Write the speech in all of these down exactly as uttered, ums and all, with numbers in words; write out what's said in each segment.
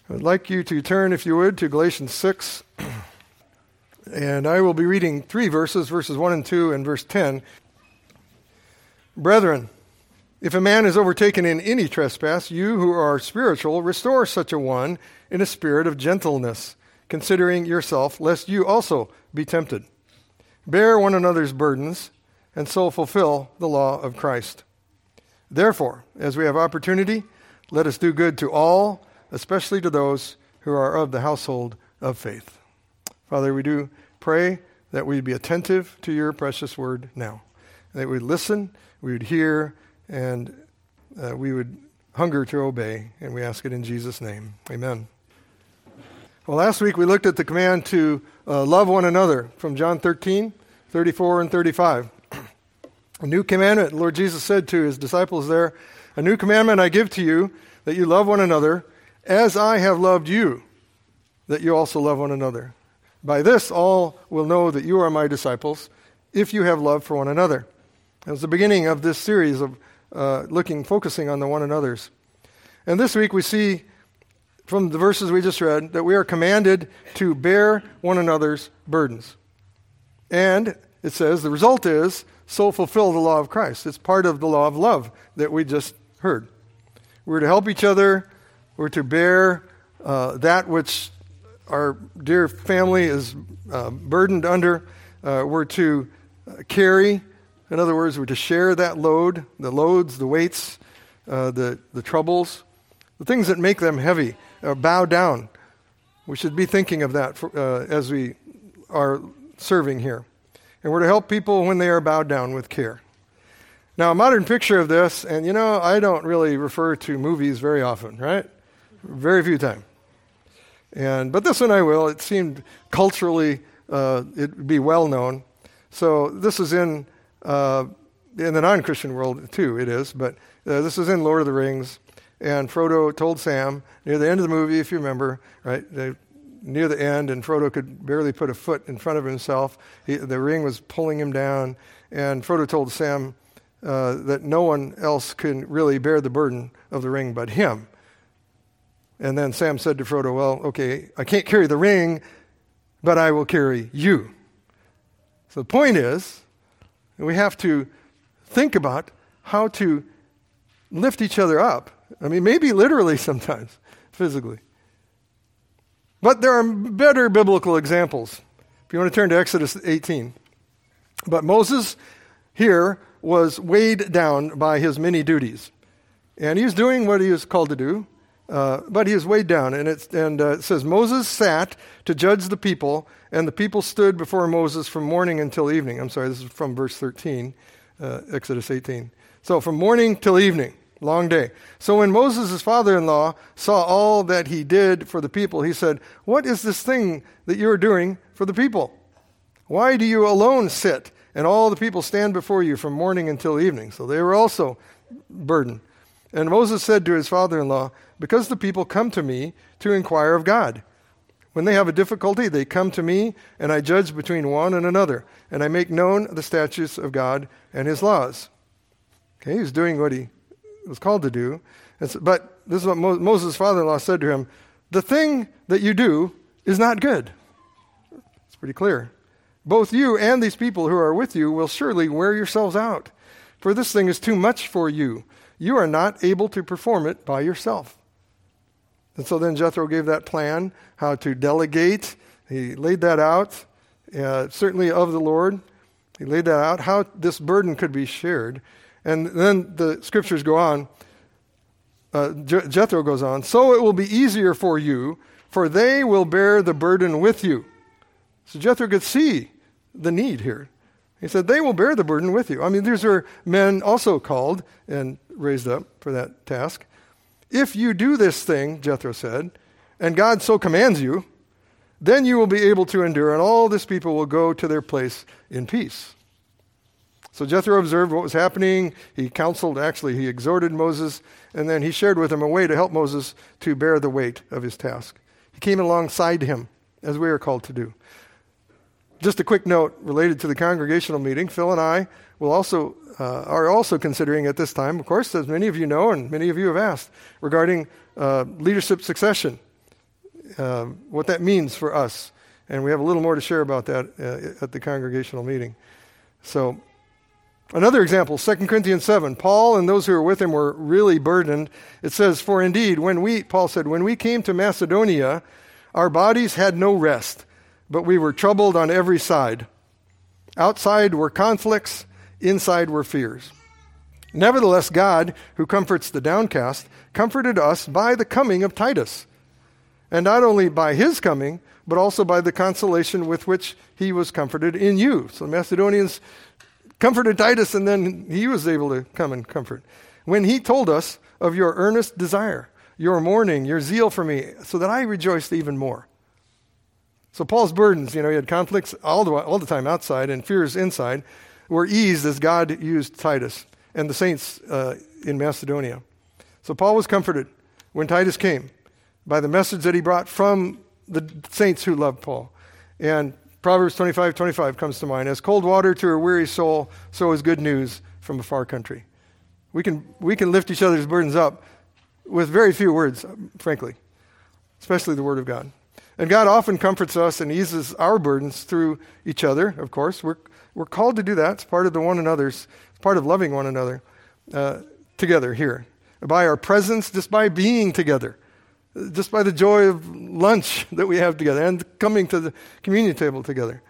I'd like you to turn, if you would, to Galatians six, and I will be reading three verses, verses one and two and verse ten. Brethren, if a man is overtaken in any trespass, you who are spiritual, restore such a one in a spirit of gentleness, considering yourself, lest you also be tempted. Bear one another's burdens, and so fulfill the law of Christ. Therefore, as we have opportunity, let us do good to all, especially to those who are of the household of faith. Father, we do pray that we'd be attentive to your precious word now, that we'd listen, we would hear, and uh, we would hunger to obey, and we ask it in Jesus' name. Amen. Well, last week we looked at the command to uh, love one another from John thirteen, thirty-four, and thirty-five. A new commandment, Lord Jesus said to his disciples there, a new commandment I give to you, that you love one another, as I have loved you, that you also love one another. By this all will know that you are my disciples, if you have love for one another. That was the beginning of this series of uh, looking, focusing on the one another's. And this week we see from the verses we just read that we are commanded to bear one another's burdens. And it says the result is, so fulfill the law of Christ. It's part of the law of love that we just heard. We're to help each other. We're to bear uh, that which our dear family is uh, burdened under. Uh, we're to uh, carry. In other words, we're to share that load, the loads, the weights, uh, the, the troubles, the things that make them heavy. Uh, bow down. We should be thinking of that for, uh, as we are serving here. And we're to help people when they are bowed down with care. Now, a modern picture of this, and you know, I don't really refer to movies very often, right? Very few times. And but this one I will. It seemed culturally uh, it would be well known. So this is in uh, in the non-Christian world too. It is, but uh, this is in Lord of the Rings. And Frodo told Sam near the end of the movie, if you remember, right? They, near the end, and Frodo could barely put a foot in front of himself. He, the ring was pulling him down, and Frodo told Sam uh, that no one else can really bear the burden of the ring but him. And then Sam said to Frodo, well, okay, I can't carry the ring, but I will carry you. So the point is, we have to think about how to lift each other up. I mean, maybe literally sometimes, physically. But there are better biblical examples. If you want to turn to Exodus eighteen. But Moses here was weighed down by his many duties. And he was doing what he was called to do. Uh, but he is weighed down, and, it's, and uh, it says, Moses sat to judge the people, and the people stood before Moses from morning until evening. I'm sorry, this is from verse thirteen, uh, Exodus eighteen. So from morning till evening, long day. So when Moses, his father-in-law, saw all that he did for the people, he said, what is this thing that you are doing for the people? Why do you alone sit, and all the people stand before you from morning until evening? So they were also burdened. And Moses said to his father-in-law, because the people come to me to inquire of God. When they have a difficulty, they come to me, and I judge between one and another, and I make known the statutes of God and his laws. Okay, he's doing what he was called to do. It's, but this is what Mo- Moses' father-in-law said to him, the thing that you do is not good. It's pretty clear. Both you and these people who are with you will surely wear yourselves out, for this thing is too much for you. You are not able to perform it by yourself. And so then Jethro gave that plan, how to delegate. He laid that out, uh, certainly of the Lord. He laid that out, how this burden could be shared. And then the scriptures go on. Uh, Je- Jethro goes on, so it will be easier for you, for they will bear the burden with you. So Jethro could see the need here. He said, they will bear the burden with you. I mean, these are men also called and raised up for that task. If you do this thing, Jethro said, and God so commands you, then you will be able to endure, and all this people will go to their place in peace. So Jethro observed what was happening. He counseled, actually, he exhorted Moses, and then he shared with him a way to help Moses to bear the weight of his task. He came alongside him, as we are called to do. Just a quick note related to the congregational meeting. Phil and I will also uh, are also considering at this time, of course, as many of you know and many of you have asked, regarding uh, leadership succession. uh, what that means for us. And we have a little more to share about that uh, at the congregational meeting. So, another example, Second Corinthians seven. Paul and those who were with him were really burdened. It says, "For indeed, when we," Paul said, "when we came to Macedonia, our bodies had no rest, but we were troubled on every side. Outside were conflicts, inside were fears. Nevertheless, God, who comforts the downcast, comforted us by the coming of Titus. And not only by his coming, but also by the consolation with which he was comforted in you." So the Macedonians comforted Titus, and then he was able to come and comfort. "When he told us of your earnest desire, your mourning, your zeal for me, so that I rejoiced even more." So Paul's burdens, you know, he had conflicts all the, all the time outside and fears inside, were eased as God used Titus and the saints uh, in Macedonia. So Paul was comforted when Titus came by the message that he brought from the saints who loved Paul. And Proverbs twenty-five twenty-five comes to mind. "As cold water to a weary soul, so is good news from a far country." We can, we can lift each other's burdens up with very few words, frankly, especially the Word of God. And God often comforts us and eases our burdens through each other, of course. We're, we're called to do that. It's part of the one another's, it's part of loving one another uh, together here. By our presence, just by being together. Just by the joy of lunch that we have together and coming to the communion table together.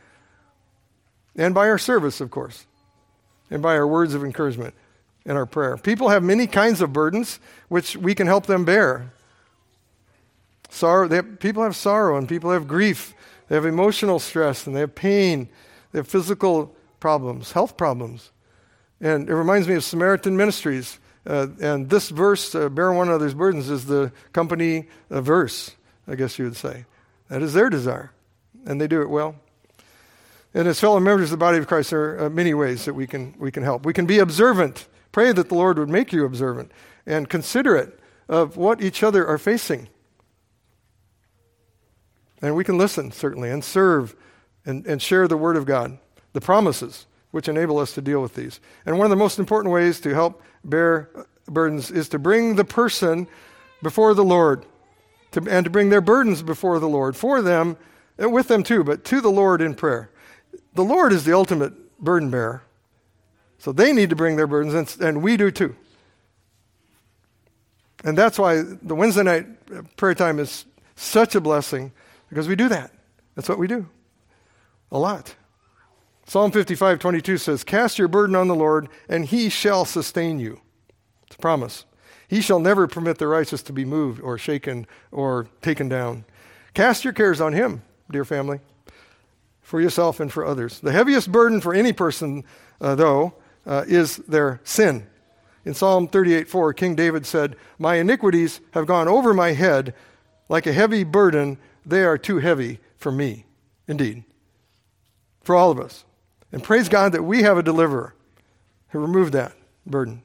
And by our service, of course. And by our words of encouragement and our prayer. People have many kinds of burdens which we can help them bear. Sorrow, they have, people have sorrow and people have grief. They have emotional stress and they have pain. They have physical problems, health problems. And it reminds me of Samaritan Ministries. Uh, and this verse, uh, bear one another's burdens, is the company uh, verse, I guess you would say. That is their desire, and they do it well. And as fellow members of the body of Christ, there are uh, many ways that we can we can help. We can be observant. Pray that the Lord would make you observant and considerate of what each other are facing. And we can listen, certainly, and serve and, and share the Word of God, the promises which enable us to deal with these. And one of the most important ways to help bear burdens is to bring the person before the Lord, to, and to bring their burdens before the Lord, for them, and with them too, but to the Lord in prayer. The Lord is the ultimate burden bearer. So they need to bring their burdens, and, and we do too. And that's why the Wednesday night prayer time is such a blessing, because we do that. That's what we do. A lot. Psalm fifty-five twenty-two says, "Cast your burden on the Lord, and he shall sustain you." It's a promise. He shall never permit the righteous to be moved or shaken or taken down. Cast your cares on him, dear family, for yourself and for others. The heaviest burden for any person, uh, though, uh, is their sin. In Psalm thirty-eight four, King David said, "My iniquities have gone over my head like a heavy burden. They are too heavy for me." Indeed, for all of us. And praise God that we have a deliverer who removed that burden.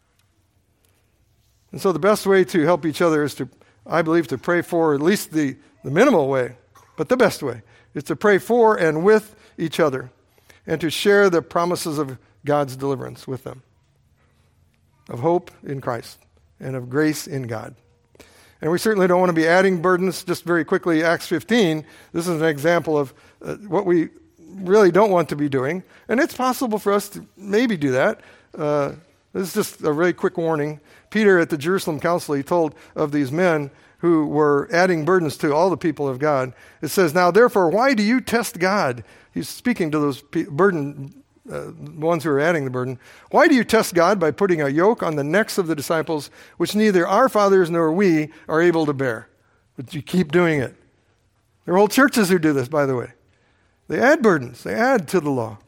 And so the best way to help each other is to, I believe, to pray for, at least the, the minimal way, but the best way, is to pray for and with each other and to share the promises of God's deliverance with them, of hope in Christ and of grace in God. And we certainly don't want to be adding burdens. Just very quickly, Acts fifteen, this is an example of uh, what we really don't want to be doing. And it's possible for us to maybe do that. Uh, this is just a really quick warning. Peter at the Jerusalem Council, he told of these men who were adding burdens to all the people of God. It says, "Now therefore, why do you test God?" He's speaking to those pe- burden, uh, ones who are adding the burden. "Why do you test God by putting a yoke on the necks of the disciples, which neither our fathers nor we are able to bear?" But you keep doing it. There are whole churches who do this, by the way. They add burdens. They add to the law.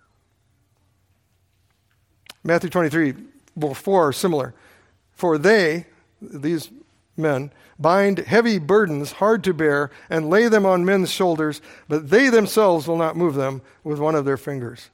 Matthew twenty-three, four are similar. "For they," these men, "bind heavy burdens hard to bear and lay them on men's shoulders, but they themselves will not move them with one of their fingers."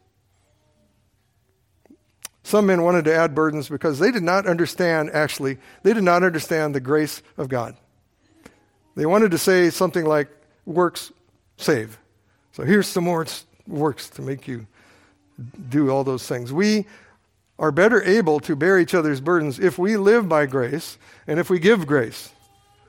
Some men wanted to add burdens because they did not understand, actually, they did not understand the grace of God. They wanted to say something like, "Works save." So here's some more works to make you do all those things. We are better able to bear each other's burdens if we live by grace and if we give grace.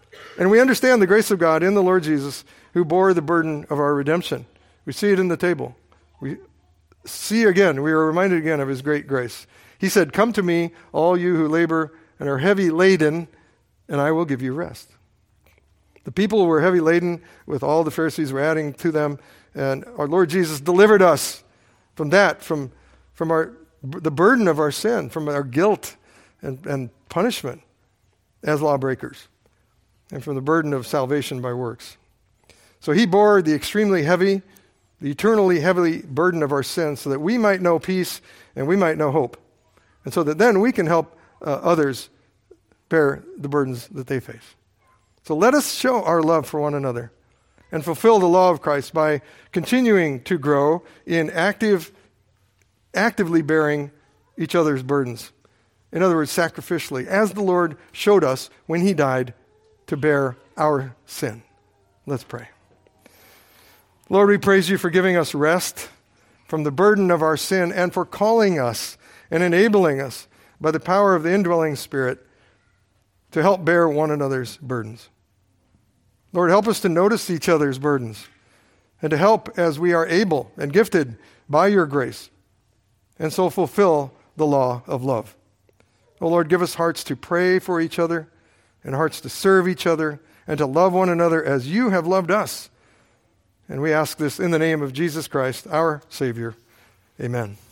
And we understand the grace of God in the Lord Jesus, who bore the burden of our redemption. We see it in the table. We see again, we are reminded again of his great grace. He said, "Come to me, all you who labor and are heavy laden, and I will give you rest." The people were heavy laden with all the Pharisees were adding to them, and our Lord Jesus delivered us from that, from, from our the burden of our sin, from our guilt and, and punishment as lawbreakers, and from the burden of salvation by works. So he bore the extremely heavy, the eternally heavy burden of our sin so that we might know peace and we might know hope. And so that then we can help uh, others bear the burdens that they face. So let us show our love for one another and fulfill the law of Christ by continuing to grow in active, actively bearing each other's burdens. In other words, sacrificially, as the Lord showed us when he died to bear our sin. Let's pray. Lord, we praise you for giving us rest from the burden of our sin and for calling us and enabling us by the power of the indwelling Spirit to help bear one another's burdens. Lord, help us to notice each other's burdens and to help as we are able and gifted by your grace, and so fulfill the law of love. Oh Lord, give us hearts to pray for each other and hearts to serve each other and to love one another as you have loved us. And we ask this in the name of Jesus Christ, our Savior. Amen.